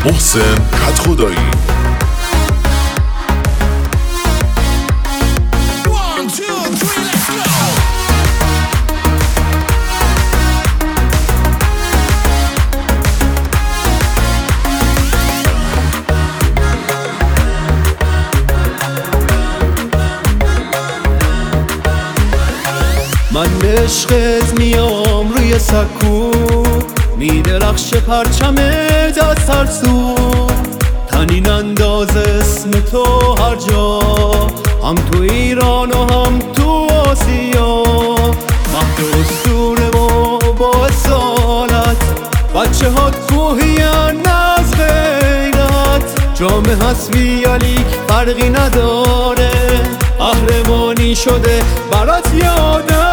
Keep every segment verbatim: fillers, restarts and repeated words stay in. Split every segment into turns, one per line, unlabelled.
محسن کدخدایی.
من به عشقت میام روی سکو، میدرخش پرچمت از هر سو، تنین انداز اسم تو هر جا، هم تو ایران و هم تو آسیا، مهد اسطوره و با اصالت، بچه ها کوهیان از غیرت، جامعه هستی علیک فرقی نداره، قهرمانی شده برات یادت،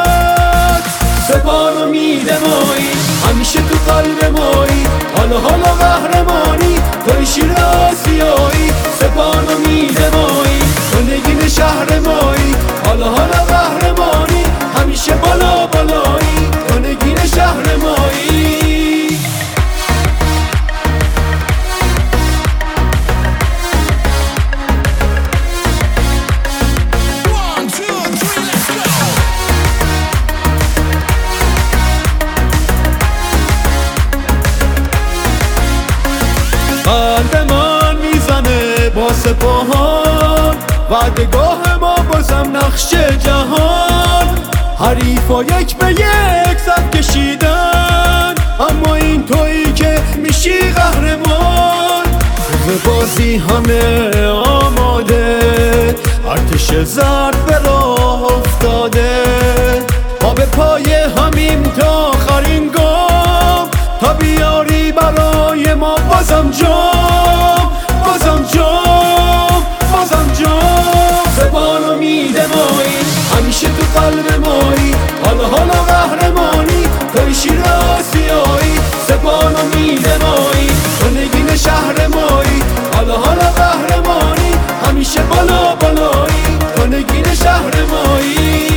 سپانو میده مایی همیشه تو قلب مایی، حالا حالا قهرمانی توی شیر آسیایی، سپانو میده مایی تو نگین شهر مایی، حالا حالا قهرمانی همیشه بالا بالایی تو نگین شهر مایی. قلب من میزنه با سپاهان، وعدگاه ما بازم نقش جهان، حریفا یک به یک صد کشیدن، اما این تویی که میشی قهرمان، روز بازی همه آماده، ارتش زرد به راه افتاده، ما به پای همیم تا آخرین گام، تا بیاری برای ما بازم جام، بازم جام، بازم جام، سپانو میده مایی همیشه تو قلب مایی، حالا حالا قهرمانی توی شیر آسیایی، سپانو میده مایی تو نگین شهر مایی، حالا حالا قهرمانی همیشه بالا بالایی تو نگین شهر مایی.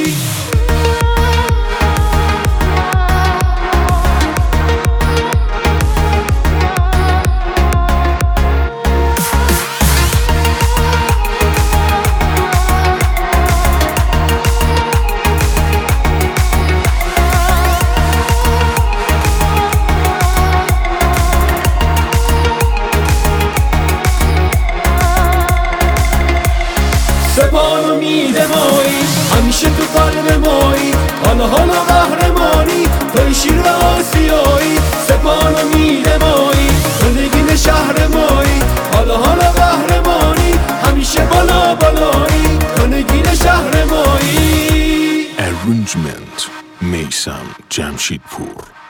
سپانو میده مایی همیشه تو قلب مایی، حالا حالا قهرمانی توی شیر آسیایی، سپانو میده مایی تو نگین شهر مایی، حالا حالا قهرمانی همیشه بالا بالایی تو نگین شهر مایی.
Arrangement میثم جمشیدپور.